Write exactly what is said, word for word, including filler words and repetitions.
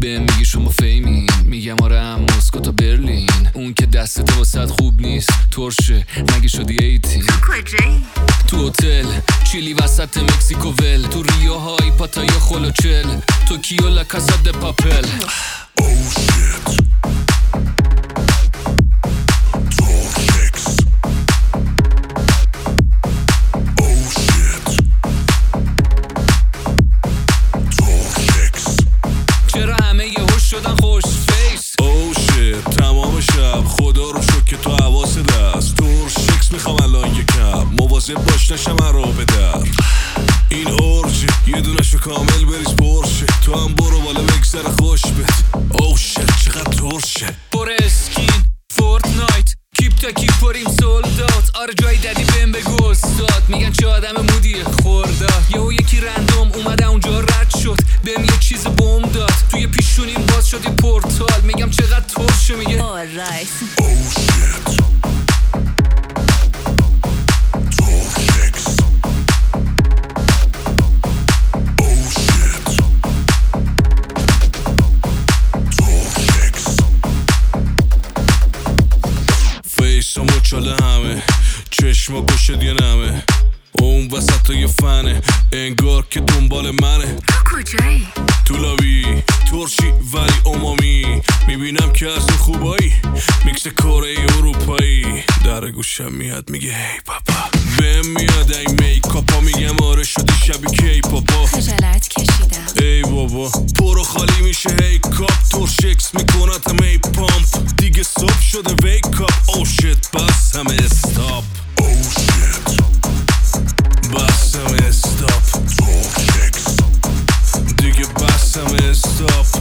به میگی شما فیمین، میگم آره هم مسکو تا برلین. اون که دستت واسد خوب نیست ترشه، مگه شدی ایتین؟ تو کجایی؟ تو هتل چیلی وسط مکزیکو ول، تو ریو های پاتای خلوچل، توکیو لا کاسا د پاپل. Oh shit. چرا همه یه هوش شدن خوش فیس؟ Oh shit. تمام شب خدا رو شکر که تو حواس دست تور شکس میخوام الان یکم مواظب باش نشم رو به در. این اورجه یه دونشو کامل بریز پرشه، تو هم برو بالا بگذره خوش بد. Oh shit چقدر ترشه. پر اسکین فورتنایت کیپ تا کیپ پریم سولدات. آره جای دادی بهم بگو استاد، میگن چه آدم مودیه خورداد. یهو یکی رندوم اومده اونجا رد شد، بهم یه چیز بوم داد، توی پیشونیم باز شد یه پورتال. میگم چقدر ترشه، میگه alright. Oh shit. فیسامو چاله همه چشما گوشت یه نمه، اون وسط یه فنه انگار که دنبال منه. تو کجایی؟ تو لابی ترشی ولی امامی، میبینم که از اون خوبایی میکس کره اروپایی. در گوشم میاد میگه هی پاپا، بهم میاد این میکاپا، میگم آره شدی شبیه کی پاپا. خجالت کشیدم ای بابا پرو خالی میشه هی کاپ، ترشکس میکنتم ای پامپ، دیگه صبح شده ویک اپ. او شیت بس همه استاپ. او شیت بس همه استاپ. ترشکس دیگه بس همه استاپ.